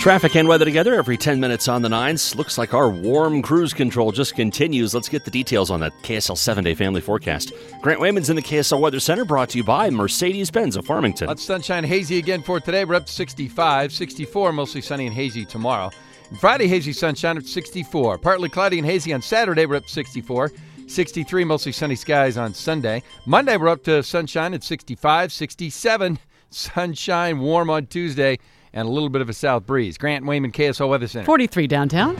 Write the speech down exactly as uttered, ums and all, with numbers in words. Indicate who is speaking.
Speaker 1: Traffic and weather together every ten minutes on the nines. Looks like our warm cruise control just continues. Let's get the details on that K S L seven-day family forecast. Grant Wayman's in the K S L Weather Center, brought to you by Mercedes-Benz of Farmington.
Speaker 2: Lots of sunshine, hazy again for today. We're up to sixty-five, sixty-four, mostly sunny and hazy tomorrow. And Friday, hazy sunshine at sixty-four. Partly cloudy and hazy on Saturday. We're up to sixty-four. sixty-three, mostly sunny skies on Sunday. Monday, we're up to sunshine at sixty-five, sixty-seven. Sunshine, warm on Tuesday, and a little bit of a south breeze. Grant Wayman, K S L Weather Center.
Speaker 3: forty-three downtown.